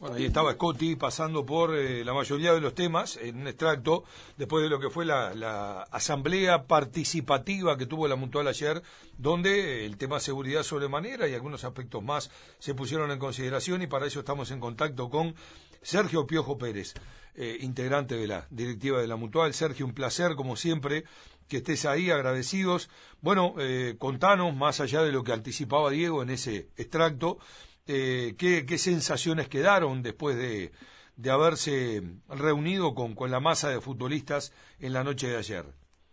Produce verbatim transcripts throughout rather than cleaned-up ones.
Bueno, ahí estaba Scotty pasando por eh, la mayoría de los temas en un extracto, después de lo que fue la, la asamblea participativa que tuvo la Mutual ayer, donde el tema seguridad sobremanera y algunos aspectos más se pusieron en consideración, y para eso estamos en contacto con Sergio Piojo Pérez, eh, integrante de la directiva de la Mutual. Sergio, un placer, como siempre, que estés ahí, agradecidos. Bueno, eh, contanos, más allá de lo que anticipaba Diego en ese extracto, Eh, ¿qué, ¿qué sensaciones quedaron después de, de haberse reunido con, con la masa de futbolistas en la noche de ayer?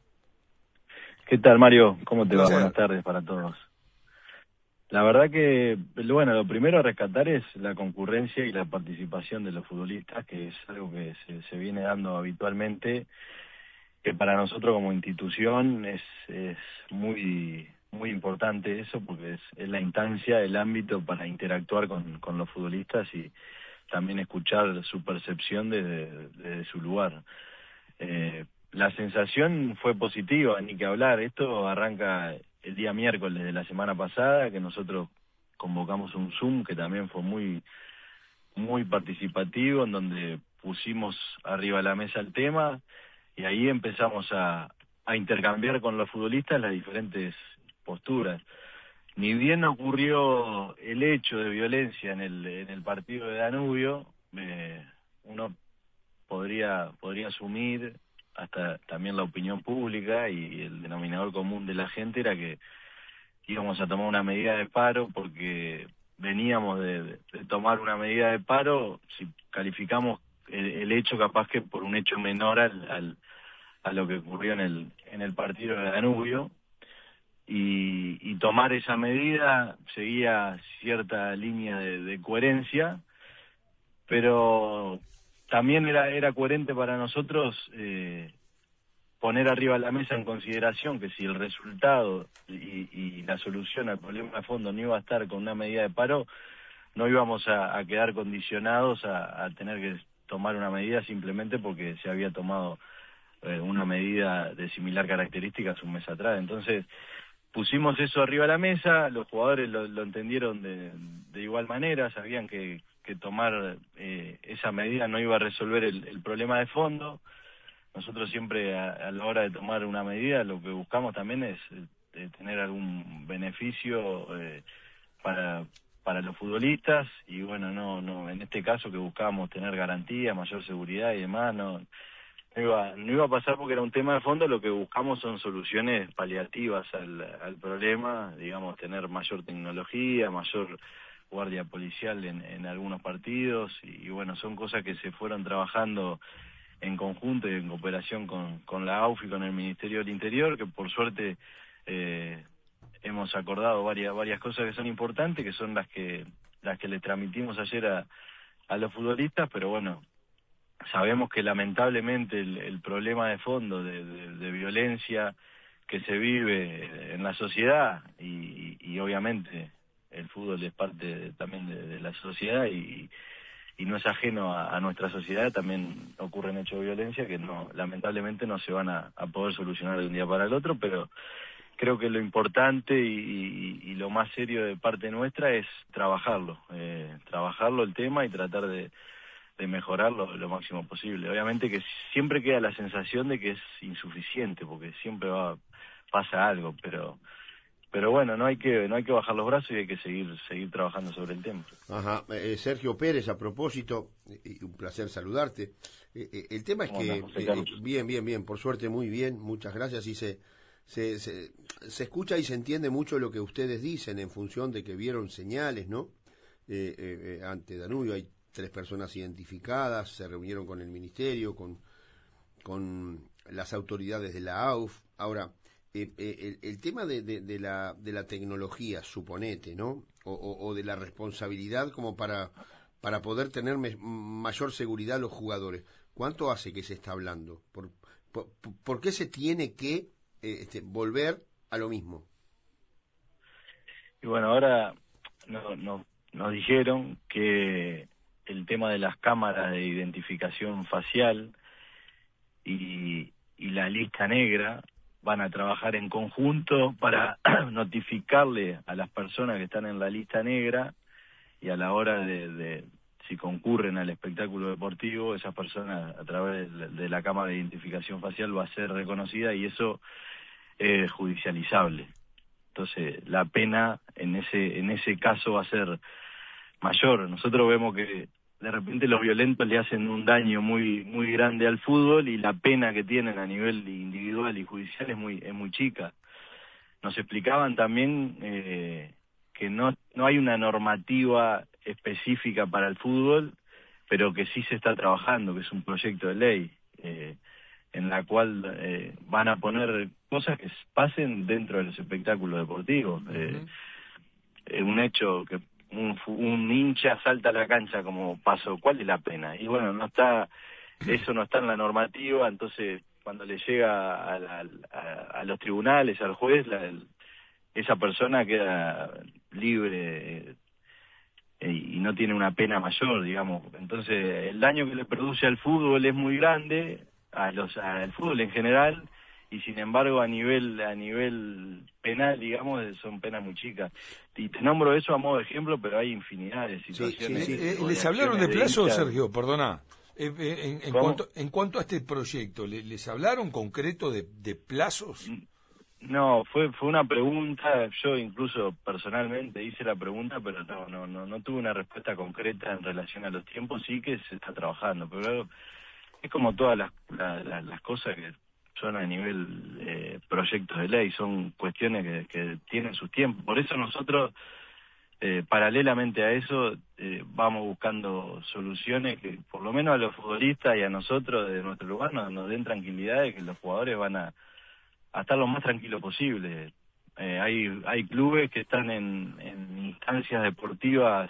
¿Qué tal, Mario? ¿Cómo te va? Placer. Buenas tardes para todos. La verdad que, bueno, lo primero a rescatar es la concurrencia y la participación de los futbolistas, que es algo que se, se viene dando habitualmente, que para nosotros como institución es, es muy... muy importante eso, porque es, es la instancia, el ámbito para interactuar con, con los futbolistas y también escuchar su percepción desde, desde su lugar. Eh, la sensación fue positiva, ni que hablar. Esto arranca el día miércoles de la semana pasada, que nosotros convocamos un Zoom que también fue muy, muy participativo, en donde pusimos arriba de la mesa el tema y ahí empezamos a, a intercambiar con los futbolistas las diferentes posturas. Ni bien ocurrió el hecho de violencia en el en el partido de Danubio, eh, uno podría podría asumir, hasta también la opinión pública y el denominador común de la gente era que íbamos a tomar una medida de paro, porque veníamos de, de, de tomar una medida de paro, si calificamos el, el hecho capaz que por un hecho menor al, al a lo que ocurrió en el en el partido de Danubio. Y, y tomar esa medida seguía cierta línea de, de coherencia, pero también era era coherente para nosotros eh, poner arriba de la mesa en consideración que si el resultado y, y la solución al problema de fondo no iba a estar con una medida de paro, no íbamos a, a quedar condicionados a, a tener que tomar una medida simplemente porque se había tomado eh, una medida de similar características un mes atrás. Entonces pusimos eso arriba de la mesa, los jugadores lo, lo entendieron de, de igual manera, sabían que, que tomar eh, esa medida no iba a resolver el, el problema de fondo. Nosotros siempre a, a la hora de tomar una medida lo que buscamos también es eh, tener algún beneficio eh, para para los futbolistas, y bueno, no no en este caso que buscábamos tener garantía, mayor seguridad y demás, no No iba, no iba a pasar porque era un tema de fondo. Lo que buscamos son soluciones paliativas al, al problema, digamos, tener mayor tecnología, mayor guardia policial en, en algunos partidos, y, y bueno, son cosas que se fueron trabajando en conjunto y en cooperación con, con la A U F y con el Ministerio del Interior, que por suerte eh, hemos acordado varias varias cosas que son importantes, que son las que las que le transmitimos ayer a, a los futbolistas, pero bueno, sabemos que lamentablemente el, el problema de fondo de, de, de violencia que se vive en la sociedad, y, y obviamente el fútbol es parte de, también de, de la sociedad, y, y no es ajeno a, a nuestra sociedad, también ocurren hechos de violencia que no lamentablemente no se van a, a poder solucionar de un día para el otro, pero creo que lo importante y, y, y lo más serio de parte nuestra es trabajarlo, eh, trabajarlo el tema y tratar de de mejorarlo lo máximo posible. Obviamente que siempre queda la sensación de que es insuficiente, porque siempre va pasa algo, pero pero bueno, no hay que no hay que bajar los brazos y hay que seguir seguir trabajando sobre el tema. Ajá, eh, Sergio Pérez, a propósito, eh, un placer saludarte. Eh, eh, el tema es que eh, bien, bien, bien, por suerte muy bien, muchas gracias, y se se, se se escucha y se entiende mucho lo que ustedes dicen en función de que vieron señales, ¿no? Eh, eh, eh, ante Danubio hay tres personas identificadas, se reunieron con el ministerio, con, con las autoridades de la A U F. Ahora, eh, eh, el, el tema de, de, de, la, de la tecnología, suponete, ¿no? O, o, o de la responsabilidad como para, para poder tener me, mayor seguridad a los jugadores. ¿Cuánto hace que se está hablando? ¿Por, por, por qué se tiene que eh, este, volver a lo mismo? Y bueno, ahora no, no, nos dijeron que el tema de las cámaras de identificación facial y, y la lista negra van a trabajar en conjunto para notificarle a las personas que están en la lista negra, y a la hora de, de si concurren al espectáculo deportivo, esa persona a través de, de la cámara de identificación facial va a ser reconocida y eso es judicializable. Entonces la pena en ese en ese caso va a ser mayor. Nosotros vemos que de repente los violentos le hacen un daño muy muy grande al fútbol y la pena que tienen a nivel individual y judicial es muy es muy chica. Nos explicaban también eh, que no no hay una normativa específica para el fútbol, pero que sí se está trabajando, que es un proyecto de ley eh, en la cual eh, van a poner cosas que pasen dentro de los espectáculos deportivos. Eh, uh-huh. Un hecho que un, un hincha salta a la cancha como pasó, ¿cuál es la pena? Y bueno, no está, eso no está en la normativa, entonces cuando le llega a, la, a, a los tribunales, al juez, la, esa persona queda libre eh, y no tiene una pena mayor, digamos. Entonces el daño que le produce al fútbol es muy grande, a los al fútbol en general, y sin embargo a nivel a nivel penal, digamos, son penas muy chicas. Y te nombro eso a modo de ejemplo, pero hay infinidad de situaciones. Sí, sí, sí. Eh, ¿Les hablaron de plazo, Sergio? Perdona. Eh, eh, en, en, cuanto, en cuanto a este proyecto, ¿les hablaron concreto de, de plazos? No, fue fue una pregunta, yo incluso personalmente hice la pregunta, pero no no no no tuve una respuesta concreta en relación a los tiempos. Sí que se está trabajando, pero es como todas las, las, las cosas que son a nivel eh, proyectos de ley, son cuestiones que, que tienen sus tiempos. Por eso nosotros, eh, paralelamente a eso, eh, vamos buscando soluciones que por lo menos a los futbolistas y a nosotros de nuestro lugar nos, nos den tranquilidad de que los jugadores van a, a estar lo más tranquilos posible. Eh, hay, hay clubes que están en, en instancias deportivas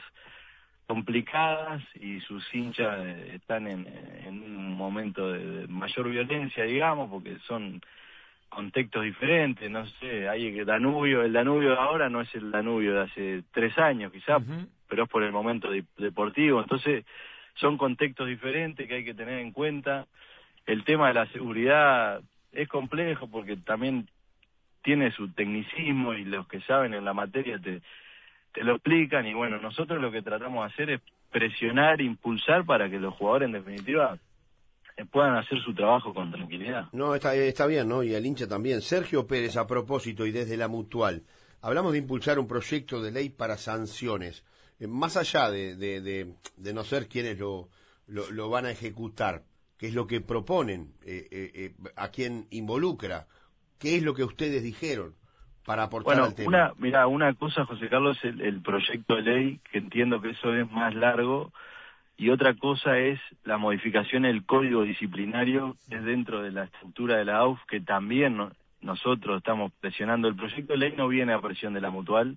complicadas y sus hinchas están en, en un momento de mayor violencia, digamos, porque son contextos diferentes. No sé, hay Danubio, el Danubio de ahora no es el Danubio de hace tres años quizás, uh-huh. pero es por el momento de, deportivo. Entonces son contextos diferentes que hay que tener en cuenta. El tema de la seguridad es complejo porque también tiene su tecnicismo y los que saben en la materia te te lo explican, y bueno, nosotros lo que tratamos de hacer es presionar, impulsar para que los jugadores en definitiva puedan hacer su trabajo con tranquilidad. No, está, está bien, ¿no? Y el hincha también. Sergio Pérez, a propósito, y desde la Mutual, hablamos de impulsar un proyecto de ley para sanciones. Eh, más allá de, de, de, de no ser quienes lo, lo, lo van a ejecutar, ¿qué es lo que proponen? Eh, eh, eh, ¿A quién involucra? ¿Qué es lo que ustedes dijeron para aportar bueno, al tema? Una, mira, una cosa, José Carlos, el, el proyecto de ley, que entiendo que eso es más largo, y otra cosa es la modificación del código disciplinario, que es dentro de la estructura de la A U F, que también no, nosotros estamos presionando. El proyecto de ley no viene a presión de la Mutual,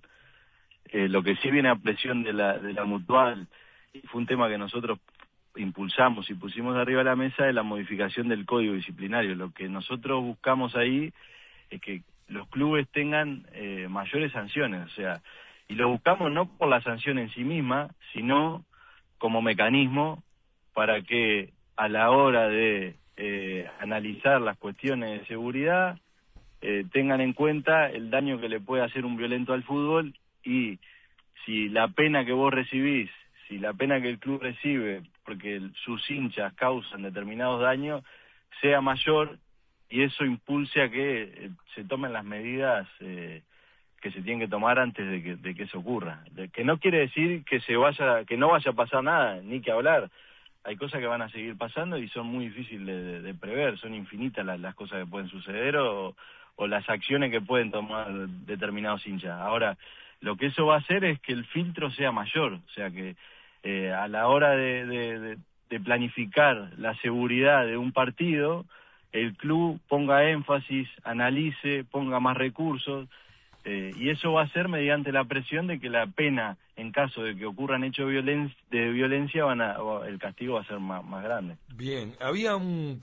eh, lo que sí viene a presión de la, de la Mutual, y fue un tema que nosotros impulsamos y pusimos arriba de la mesa, es la modificación del código disciplinario. Lo que nosotros buscamos ahí es que los clubes tengan eh, mayores sanciones, o sea, y lo buscamos no por la sanción en sí misma, sino como mecanismo para que a la hora de eh, analizar las cuestiones de seguridad eh, tengan en cuenta el daño que le puede hacer un violento al fútbol, y si la pena que vos recibís, si la pena que el club recibe porque el, sus hinchas causan determinados daños, sea mayor, y eso impulse a que eh, se tomen las medidas eh, que se tienen que tomar antes de que, de que eso ocurra. De, que no quiere decir que se vaya, que no vaya a pasar nada, ni que hablar. Hay cosas que van a seguir pasando y son muy difíciles de, de, de prever, son infinitas las, las cosas que pueden suceder o, o las acciones que pueden tomar determinados hinchas. Ahora, lo que eso va a hacer es que el filtro sea mayor, o sea que eh, a la hora de, de, de, de planificar la seguridad de un partido, el club ponga énfasis, analice, ponga más recursos, eh, y eso va a ser mediante la presión de que la pena, en caso de que ocurran hechos de violencia, de violencia van a, el castigo va a ser más, más grande. Bien, había un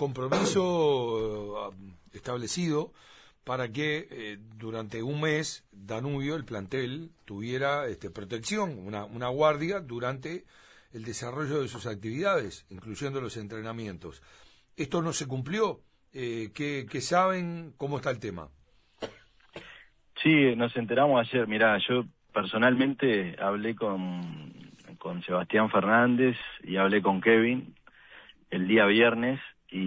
compromiso establecido para que eh, durante un mes Danubio, el plantel, tuviera este, protección, una, una guardia durante el desarrollo de sus actividades, incluyendo los entrenamientos. ¿Esto no se cumplió? Eh, ¿qué, ¿Qué saben? ¿Cómo está el tema? Sí, nos enteramos ayer. Mirá, yo personalmente hablé con, con Sebastián Fernández y hablé con Kevin el día viernes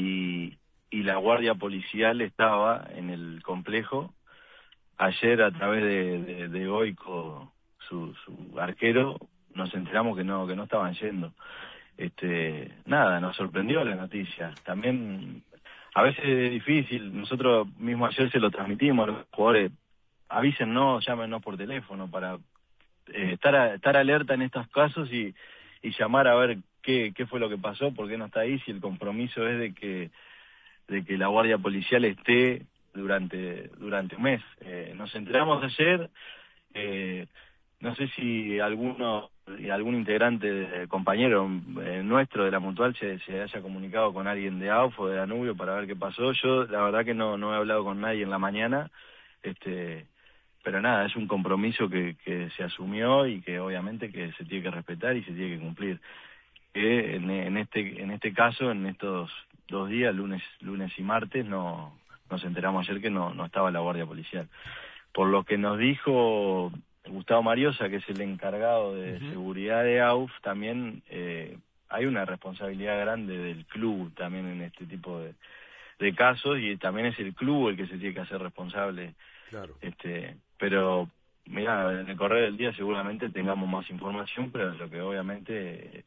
y, y la guardia policial estaba en el complejo. Ayer a través de, de, de Goico, su, su arquero, nos enteramos que no que no estaban yendo. Este, nada, nos sorprendió la noticia. También a veces es difícil, nosotros mismo ayer se lo transmitimos a los jugadores, avísennos, llámenos por teléfono para eh, estar a, estar alerta en estos casos y, y llamar a ver qué, qué fue lo que pasó, por qué no está ahí, si el compromiso es de que de que la guardia policial esté durante durante un mes. Eh, nos enteramos ayer, eh, no sé si alguno algún integrante, eh, compañero eh, nuestro de la Mutual se, se haya comunicado con alguien de A U F o de Danubio para ver qué pasó. Yo la verdad que no no he hablado con nadie en la mañana, este pero nada, es un compromiso que, que se asumió y que obviamente que se tiene que respetar y se tiene que cumplir. Que en, en este en este caso, en estos dos días, lunes lunes y martes, no nos enteramos ayer que no no estaba la guardia policial. Por lo que nos dijo Gustavo Mariosa, que es el encargado de uh-huh. seguridad de A U F, también eh, hay una responsabilidad grande del club también en este tipo de, de casos, y también es el club el que se tiene que hacer responsable. Claro. Este, pero mira, en el correr del día seguramente tengamos más información, pero lo que obviamente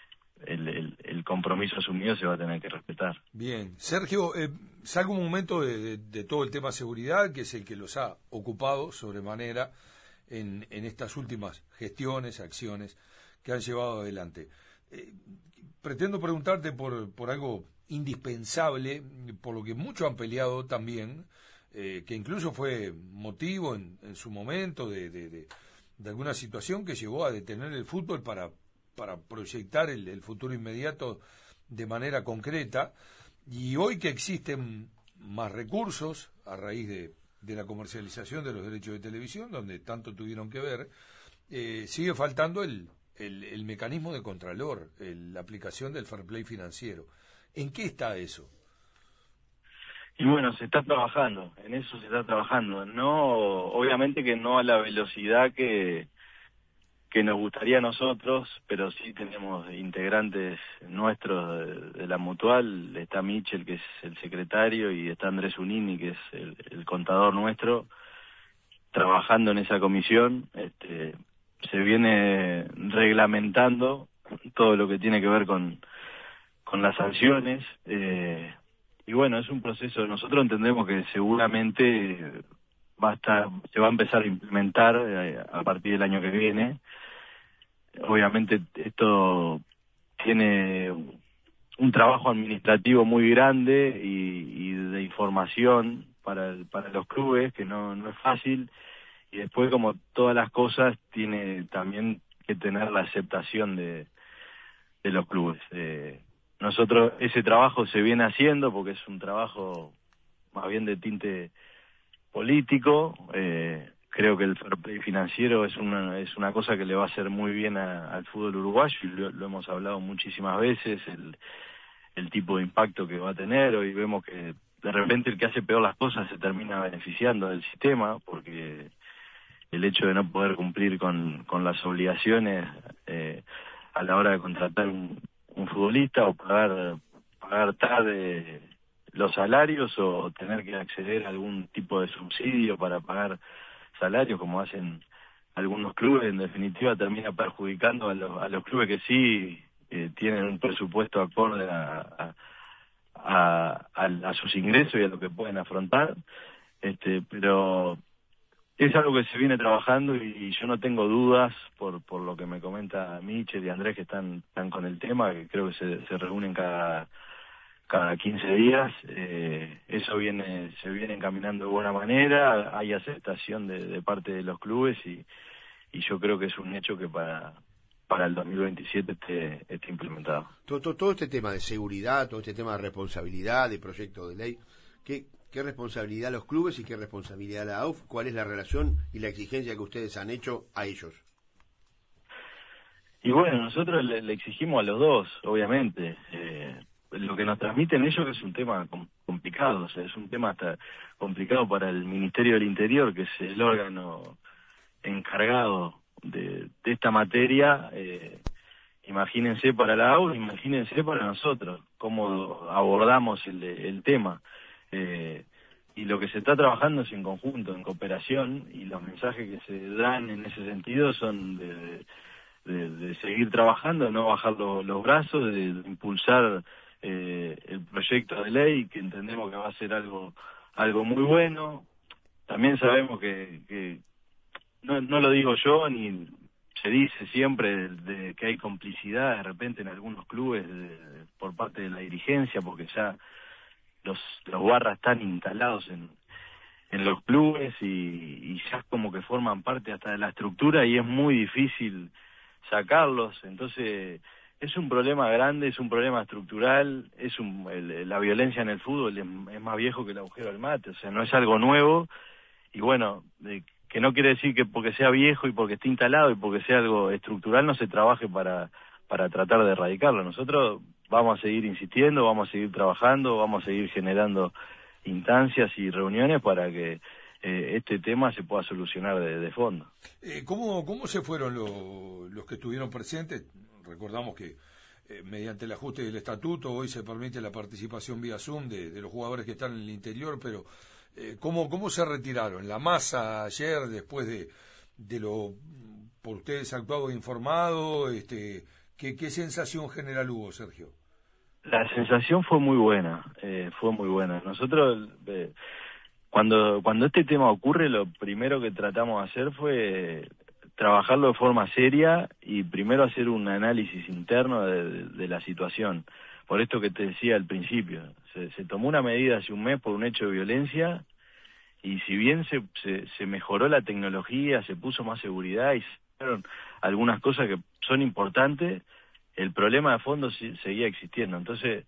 el, el, el compromiso asumido se va a tener que respetar. Bien, Sergio, eh, salgo un momento de, de, de todo el tema seguridad, que es el que los ha ocupado sobremanera en, en estas últimas gestiones, acciones que han llevado adelante. Eh, pretendo preguntarte por, por algo indispensable, por lo que muchos han peleado también, eh, que incluso fue motivo en, en su momento de, de, de, de alguna situación que llevó a detener el fútbol para, para proyectar el, el futuro inmediato de manera concreta, y hoy que existen más recursos a raíz de de la comercialización de los derechos de televisión, donde tanto tuvieron que ver, eh, sigue faltando el, el, el mecanismo de contralor, el, la aplicación del fair play financiero. ¿En qué está eso? Y bueno, se está trabajando, en eso se está trabajando. No, obviamente que no a la velocidad que que nos gustaría a nosotros, pero sí tenemos integrantes nuestros de, de la Mutual. Está Michel, que es el secretario, y está Andrés Unini, que es el, el contador nuestro, trabajando en esa comisión. Este, se viene reglamentando todo lo que tiene que ver con, con las sanciones, eh, y bueno, es un proceso. Nosotros entendemos que seguramente va a estar, se va a empezar a implementar eh, a partir del año que viene. Obviamente esto tiene un trabajo administrativo muy grande y, y de información para el, para los clubes, que no, no es fácil, y después, como todas las cosas, tiene también que tener la aceptación de, de los clubes. Eh, nosotros ese trabajo se viene haciendo porque es un trabajo más bien de tinte político. Eh, creo que el fair play financiero es una es una cosa que le va a hacer muy bien a, al fútbol uruguayo, y lo, lo hemos hablado muchísimas veces, el, el tipo de impacto que va a tener. Hoy vemos que de repente el que hace peor las cosas se termina beneficiando del sistema, porque el hecho de no poder cumplir con, con las obligaciones eh, a la hora de contratar un, un futbolista, o pagar pagar tarde los salarios, o tener que acceder a algún tipo de subsidio para pagar salarios, como hacen algunos clubes, en definitiva termina perjudicando a los, a los clubes que sí eh, tienen un presupuesto acorde a, a, a, a, a sus ingresos y a lo que pueden afrontar. Este, pero es algo que se viene trabajando, y, y yo no tengo dudas, por por lo que me comenta Michel y Andrés, que están, están con el tema, que creo que se, se reúnen cada cada quince días. Eh, eso viene se viene encaminando de buena manera, hay aceptación de, de parte de los clubes, y, y yo creo que es un hecho que para para el dos mil veintisiete esté, esté implementado. Todo, todo, todo este tema de seguridad, todo este tema de responsabilidad, de proyecto de ley, ¿qué, qué responsabilidad los clubes y qué responsabilidad la A U F? ¿Cuál es la relación y la exigencia que ustedes han hecho a ellos? Y bueno, nosotros le, le exigimos a los dos, obviamente. Eh, lo que nos transmiten ellos es un tema complicado, o sea, es un tema hasta complicado para el Ministerio del Interior, que es el órgano encargado de, de esta materia. Eh, imagínense para la A U, imagínense para nosotros, cómo abordamos el, el tema. Eh, y lo que se está trabajando es en conjunto, en cooperación, y los mensajes que se dan en ese sentido son de, de, de seguir trabajando, no bajar lo, los brazos, de, de impulsar eh, el proyecto de ley, que entendemos que va a ser algo, algo muy bueno. También sabemos que, que no, no lo digo yo, ni se dice siempre de, de que hay complicidad de repente en algunos clubes de, de, por parte de la dirigencia, porque ya los, los barras están instalados en, en los clubes y, y ya como que forman parte hasta de la estructura y es muy difícil sacarlos. Entonces es un problema grande, es un problema estructural, es un, el, la violencia en el fútbol es, es más viejo que el agujero del mate, o sea, no es algo nuevo. Y bueno, de, que no quiere decir que porque sea viejo y porque esté instalado y porque sea algo estructural no se trabaje para, para tratar de erradicarlo. Nosotros vamos a seguir insistiendo, vamos a seguir trabajando, vamos a seguir generando instancias y reuniones para que eh, este tema se pueda solucionar de, de fondo. Eh, ¿cómo, ¿Cómo se fueron lo, los que estuvieron presentes? Recordamos que eh, mediante el ajuste del estatuto hoy se permite la participación vía Zoom de, de los jugadores que están en el interior, pero eh, ¿cómo, ¿cómo se retiraron? ¿La masa ayer, después de, de lo por ustedes actuado e informado? Este, ¿qué, ¿Qué sensación general hubo, Sergio? La sensación fue muy buena, eh, fue muy buena. Nosotros, eh, cuando cuando este tema ocurre, lo primero que tratamos de hacer fue trabajarlo de forma seria y primero hacer un análisis interno de, de, de la situación. Por esto que te decía al principio, se, se tomó una medida hace un mes por un hecho de violencia y si bien se, se, se mejoró la tecnología, se puso más seguridad y se hicieron algunas cosas que son importantes, el problema de fondo sí, seguía existiendo. Entonces,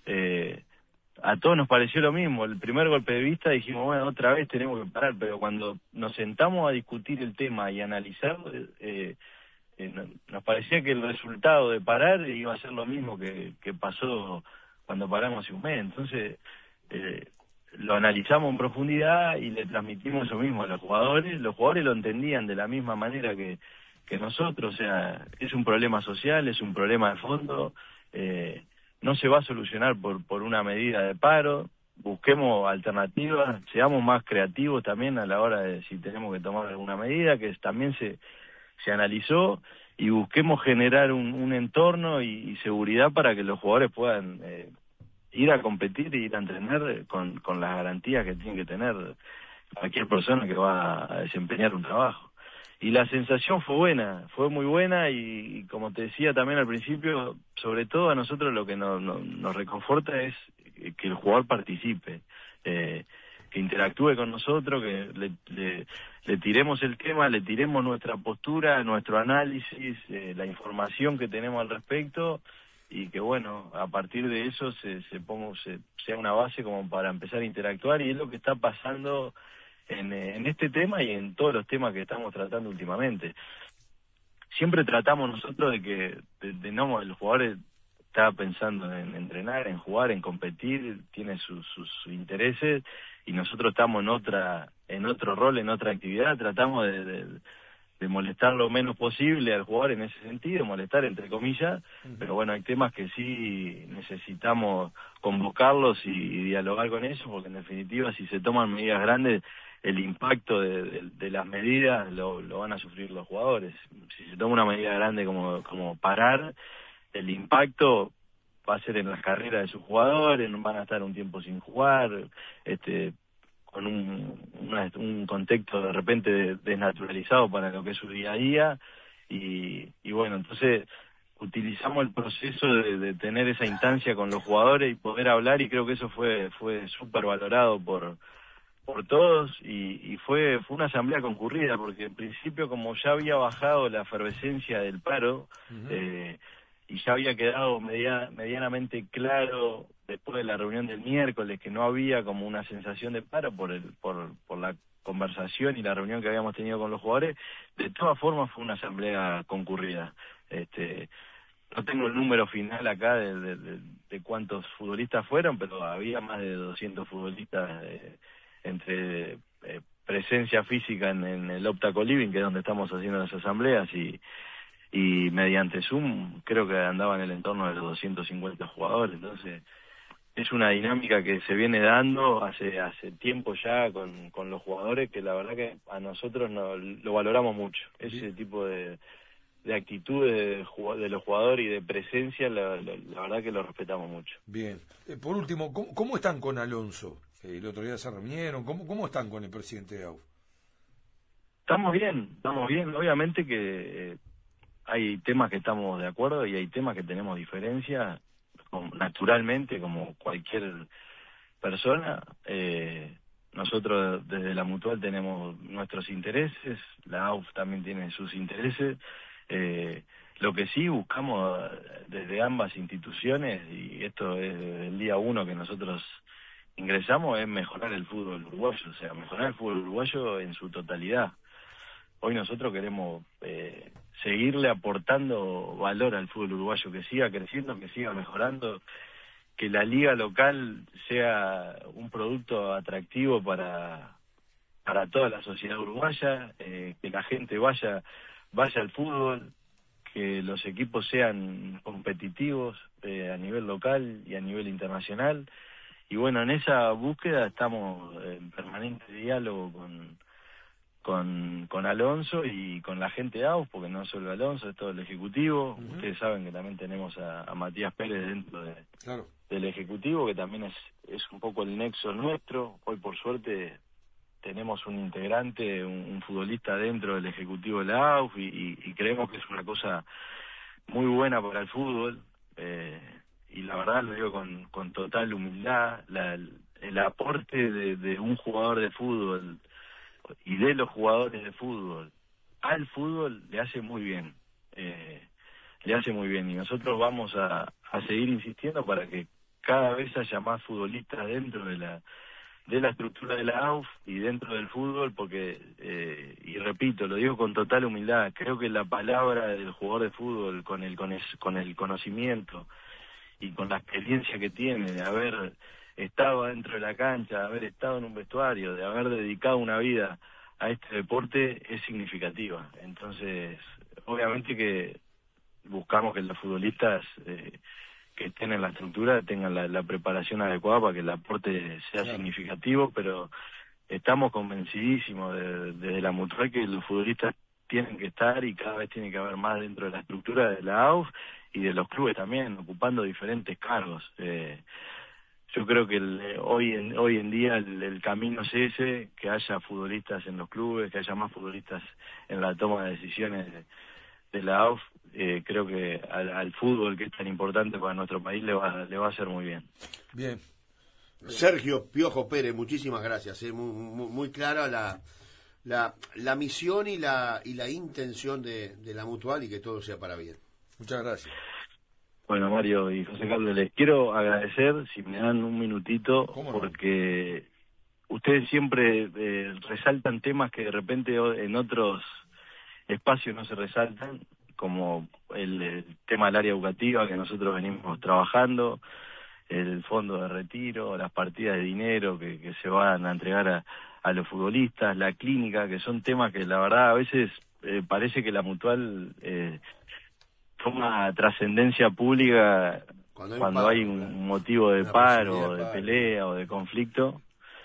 eh, a todos nos pareció lo mismo. El primer golpe de vista dijimos, bueno, otra vez tenemos que parar, pero cuando nos sentamos a discutir el tema y analizarlo, eh, eh, nos parecía que el resultado de parar iba a ser lo mismo que, que pasó cuando paramos hace un mes. Entonces, eh, lo analizamos en profundidad y le transmitimos eso mismo a los jugadores. Los jugadores lo entendían de la misma manera que, que nosotros. O sea, es un problema social, es un problema de fondo. Eh, no se va a solucionar por, por una medida de paro. Busquemos alternativas, seamos más creativos también a la hora de si tenemos que tomar alguna medida, que también se, se analizó, y busquemos generar un, un entorno y, y seguridad para que los jugadores puedan eh, ir a competir y ir a entrenar con, con las garantías que tiene que tener cualquier persona que va a desempeñar un trabajo. Y la sensación fue buena, fue muy buena y, y como te decía también al principio, sobre todo a nosotros lo que nos, nos, nos reconforta es que el jugador participe, eh, que interactúe con nosotros, que le, le, le tiremos el tema, le tiremos nuestra postura, nuestro análisis, eh, la información que tenemos al respecto y que bueno, a partir de eso se, se ponga, se, sea una base como para empezar a interactuar y es lo que está pasando En, en este tema y en todos los temas que estamos tratando últimamente. Siempre tratamos nosotros de que de, de no, el jugador está pensando en entrenar, en jugar, en competir, tiene sus, sus intereses y nosotros estamos en otra en otro rol, en otra actividad, tratamos de, de, de molestar lo menos posible al jugador en ese sentido, molestar entre comillas, uh-huh. Pero bueno, hay temas que sí necesitamos convocarlos y, y dialogar con ellos, porque en definitiva si se toman medidas grandes el impacto de, de, de las medidas lo, lo van a sufrir los jugadores. Si se toma una medida grande como, como parar, el impacto va a ser en las carreras de sus jugadores, van a estar un tiempo sin jugar, este con un, una, un contexto de repente desnaturalizado para lo que es su día a día, y, y bueno, entonces utilizamos el proceso de, de tener esa instancia con los jugadores y poder hablar, y creo que eso fue, fue súper valorado por por todos y, y fue fue una asamblea concurrida porque en principio como ya había bajado la efervescencia del paro uh-huh. eh, y ya había quedado media, medianamente claro después de la reunión del miércoles que no había como una sensación de paro por el por por la conversación y la reunión que habíamos tenido con los jugadores, de todas formas fue una asamblea concurrida. Este no tengo el número final acá de, de, de, de cuántos futbolistas fueron, pero había más de doscientos futbolistas eh, entre eh, presencia física en, en el Optaco Living, que es donde estamos haciendo las asambleas, y, y mediante Zoom creo que andaba en el entorno de los doscientos cincuenta jugadores. Entonces es una dinámica que se viene dando hace hace tiempo ya con, con los jugadores, que la verdad que a nosotros no, lo valoramos mucho. Ese tipo de, de actitudes de, de los jugadores y de presencia, la, la, la verdad que lo respetamos mucho. Bien. Eh, por último, ¿cómo, cómo están con Alonso? Eh, el otro día se reunieron. ¿Cómo, cómo están con el presidente de A U F? Estamos bien, estamos bien. Obviamente que eh, hay temas que estamos de acuerdo y hay temas que tenemos diferencia, naturalmente, como cualquier persona. Eh, nosotros desde la Mutual tenemos nuestros intereses, la A U F también tiene sus intereses. Eh, lo que sí buscamos desde ambas instituciones, y esto es desde el día uno que nosotros ingresamos, es mejorar el fútbol uruguayo, o sea, mejorar el fútbol uruguayo en su totalidad. Hoy nosotros queremos eh, seguirle aportando valor al fútbol uruguayo, que siga creciendo, que siga mejorando, que la liga local sea un producto atractivo para para toda la sociedad uruguaya, eh, que la gente vaya vaya al fútbol, que los equipos sean competitivos eh, a nivel local y a nivel internacional. Y bueno, en esa búsqueda estamos en permanente diálogo con con con Alonso y con la gente de A U F, porque no solo Alonso, es todo el Ejecutivo. Uh-huh. Ustedes saben que también tenemos a, a Matías Pérez dentro de, claro. del Ejecutivo, que también es, es un poco el nexo nuestro. Hoy, por suerte, tenemos un integrante, un, un futbolista dentro del Ejecutivo de la A U F, y, y, y creemos que es una cosa muy buena para el fútbol. Eh, y la verdad lo digo con, con total humildad, la, el, el aporte de, de un jugador de fútbol y de los jugadores de fútbol al fútbol le hace muy bien, eh, le hace muy bien, y nosotros vamos a, a seguir insistiendo para que cada vez haya más futbolistas dentro de la de la estructura de la A U F y dentro del fútbol, porque, eh, y repito, lo digo con total humildad, creo que la palabra del jugador de fútbol, con el, con el, con el conocimiento y con la experiencia que tiene de haber estado dentro de la cancha, de haber estado en un vestuario, de haber dedicado una vida a este deporte, es significativa. Entonces, obviamente que buscamos que los futbolistas eh, que estén en la estructura tengan la, la preparación adecuada para que el aporte sea claro. significativo, pero estamos convencidísimos de, desde la Mutual que los futbolistas tienen que estar, y cada vez tiene que haber más dentro de la estructura de la A U F y de los clubes también, ocupando diferentes cargos. Eh, yo creo que el, hoy en hoy en día el, el camino es ese, que haya futbolistas en los clubes, que haya más futbolistas en la toma de decisiones de, de la A U F. Eh, creo que al, al fútbol, que es tan importante para nuestro país, le va, le va a hacer muy bien. Bien. Sergio Piojo Pérez, muchísimas gracias. Eh, muy, muy, muy clara la, la, la misión y la, y la intención de, de la Mutual, y que todo sea para bien. Muchas gracias. Bueno, Mario y José Carlos, les quiero agradecer, si me dan un minutito, porque no? ustedes siempre eh, resaltan temas que de repente en otros espacios no se resaltan, como el, el tema del área educativa que nosotros venimos trabajando, el fondo de retiro, las partidas de dinero que, que se van a entregar a, a los futbolistas, la clínica, que son temas que la verdad a veces eh, parece que la Mutual eh, toma trascendencia pública cuando hay, cuando hay un, un motivo de paro, de, de pelea o de conflicto,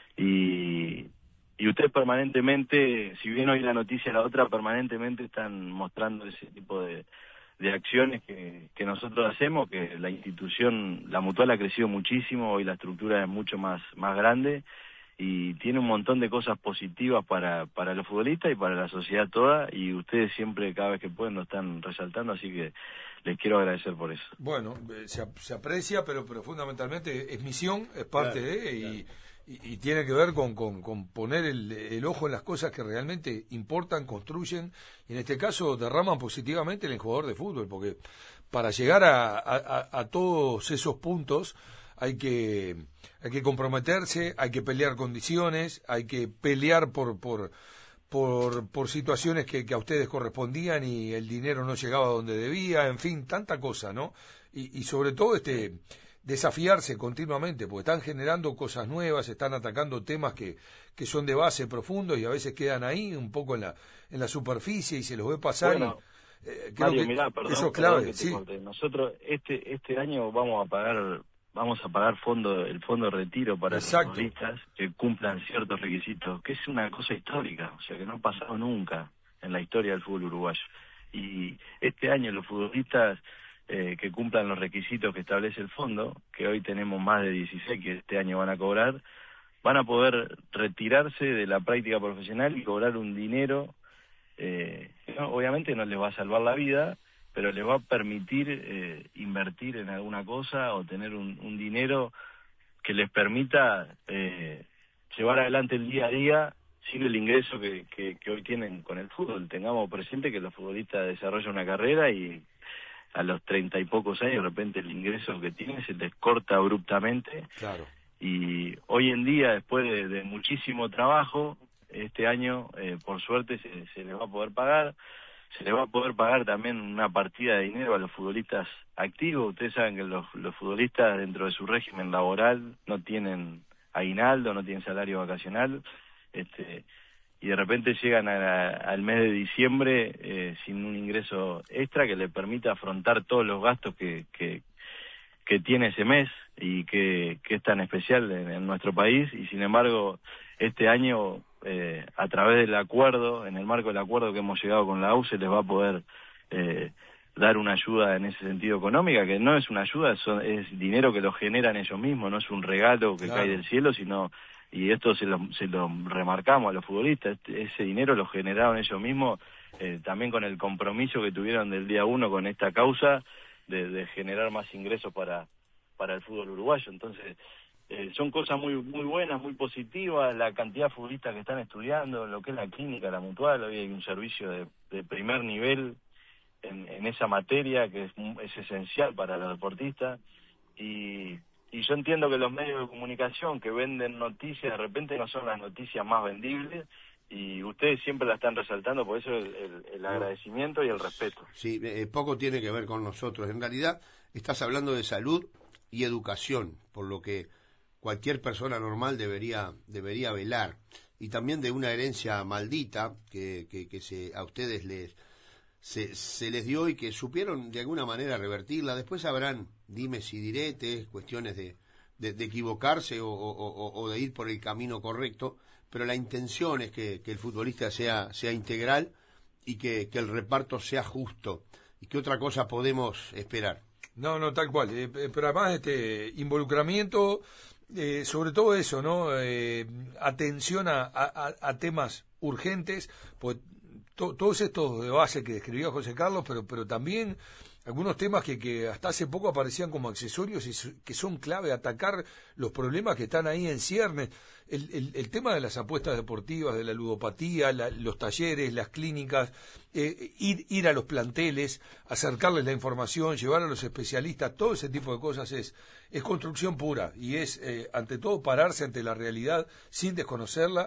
y y ustedes permanentemente, si bien hoy la noticia es la otra, permanentemente están mostrando ese tipo de, de acciones que, que nosotros hacemos, que la institución, la Mutual ha crecido muchísimo, hoy la estructura es mucho más, más grande y tiene un montón de cosas positivas para, para los futbolistas y para la sociedad toda, y ustedes siempre, cada vez que pueden, lo están resaltando, así que les quiero agradecer por eso. Bueno, se, se aprecia, pero, pero fundamentalmente es misión, es parte claro, de, y... Claro. Y, y tiene que ver con, con, con poner el, el ojo en las cosas que realmente importan, construyen, y en este caso derraman positivamente en el jugador de fútbol, porque para llegar a, a, a todos esos puntos hay que hay que comprometerse, hay que pelear condiciones, hay que pelear por por por, por situaciones que, que a ustedes correspondían y el dinero no llegaba donde debía, en fin, tanta cosa, ¿no? Y, y sobre todo este desafiarse continuamente, porque están generando cosas nuevas, están atacando temas que, que son de base profundos y a veces quedan ahí un poco en la en la superficie y se los ve pasar. Bueno, Eh, Mario, mirá, perdón, eso es clave, que sí. Nosotros este este año vamos a pagar vamos a pagar fondo el fondo de retiro para Exacto. los futbolistas que cumplan ciertos requisitos, que es una cosa histórica, o sea, que no ha pasado nunca en la historia del fútbol uruguayo. Y este año los futbolistas eh, que cumplan los requisitos que establece el fondo, que hoy tenemos más de dieciséis que este año van a cobrar, van a poder retirarse de la práctica profesional y cobrar un dinero. Eh, no, obviamente no les va a salvar la vida, pero les va a permitir eh, invertir en alguna cosa o tener un, un dinero que les permita eh, llevar adelante el día a día sin el ingreso que, que, que hoy tienen con el fútbol. Tengamos presente que los futbolistas desarrollan una carrera y a los treinta y pocos años de repente el ingreso que tienen se les corta abruptamente. Claro. Y hoy en día, después de, de muchísimo trabajo, este año, eh, por suerte, se, se les va a poder pagar. Se les va a poder pagar también una partida de dinero a los futbolistas activos. Ustedes saben que los, los futbolistas, dentro de su régimen laboral, no tienen aguinaldo, no tienen salario vacacional, este, y de repente llegan a la, al mes de diciembre eh, sin un ingreso extra que les permita afrontar todos los gastos que, que, que tiene ese mes y que, que es tan especial en, en nuestro país. Y sin embargo, este año, eh, a través del acuerdo, en el marco del acuerdo que hemos llegado con la U, se les va a poder eh, dar una ayuda en ese sentido económica, que no es una ayuda, son, es dinero que lo generan ellos mismos, no es un regalo que claro. cae del cielo, sino, y esto se lo, se lo remarcamos a los futbolistas, ese dinero lo generaron ellos mismos, eh, también con el compromiso que tuvieron del día uno con esta causa, de, de generar más ingresos para, para el fútbol uruguayo. Entonces, eh, son cosas muy muy buenas, muy positivas, la cantidad de futbolistas que están estudiando, lo que es la clínica, la mutual, hoy hay un servicio de, de primer nivel en, en esa materia que es, es esencial para los deportistas, y, y yo entiendo que los medios de comunicación que venden noticias de repente no son las noticias más vendibles, y ustedes siempre la están resaltando, por eso el, el, el agradecimiento y el respeto. Sí, eh, poco tiene que ver con nosotros. En realidad estás hablando de salud y educación, por lo que cualquier persona normal debería debería velar, y también de una herencia maldita que, que, que se a ustedes les se, se les dio y que supieron de alguna manera revertirla. Después habrán dimes y diretes, cuestiones de, de, de equivocarse o, o, o, o de ir por el camino correcto, pero la intención es que, que el futbolista sea, sea integral y que, que el reparto sea justo. ¿Y qué otra cosa podemos esperar? No, no, tal cual. Eh, pero además este involucramiento, eh, sobre todo eso, ¿no? Eh, atención a, a, a temas urgentes, pues to, todos estos de base que describió José Carlos, pero, pero también algunos temas que, que hasta hace poco aparecían como accesorios y que son clave, atacar los problemas que están ahí en ciernes. El, el, el tema de las apuestas deportivas, de la ludopatía, la, los talleres, las clínicas, eh, ir, ir a los planteles, acercarles la información, llevar a los especialistas, todo ese tipo de cosas es, es construcción pura y es, eh, ante todo, pararse ante la realidad sin desconocerla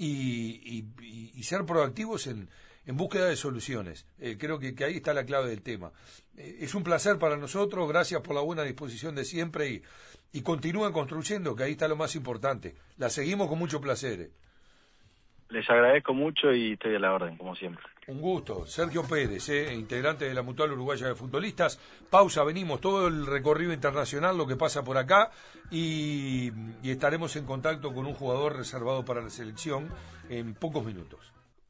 y, y, y ser proactivos en en búsqueda de soluciones. Eh, creo que, que ahí está la clave del tema. Eh, es un placer para nosotros, gracias por la buena disposición de siempre y, y continúen construyendo, que ahí está lo más importante. La seguimos con mucho placer. Eh. Les agradezco mucho y estoy a la orden, como siempre. Un gusto. Sergio Pérez, eh, integrante de la Mutual Uruguaya de Futbolistas. Pausa, venimos, todo el recorrido internacional, lo que pasa por acá, y, y estaremos en contacto con un jugador reservado para la selección en pocos minutos.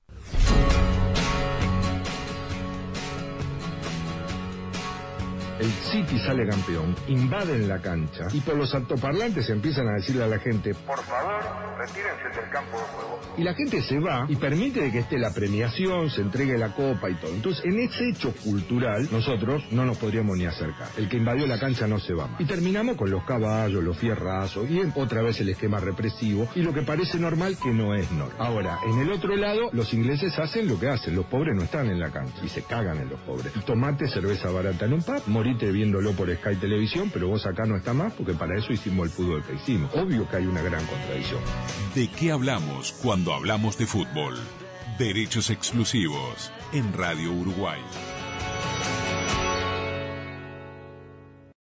El City sale campeón, invaden la cancha y por los altoparlantes empiezan a decirle a la gente: por favor, retírense del campo de juego. Y la gente se va y permite que esté la premiación, se entregue la copa y todo. Entonces, en ese hecho cultural, nosotros no nos podríamos ni acercar. El que invadió la cancha no se va más. Y terminamos con los caballos, los fierrazos y otra vez el esquema represivo y lo que parece normal que no es normal. Ahora, en el otro lado, los ingleses hacen lo que hacen. Los pobres no están en la cancha y se cagan en los pobres. Tomate, cerveza barata en un pub, morir viéndolo por Sky Televisión, pero vos acá no está más porque para eso hicimos el fútbol que hicimos. Obvio que hay una gran contradicción. ¿De qué hablamos cuando hablamos de fútbol? Derechos exclusivos en Radio Uruguay.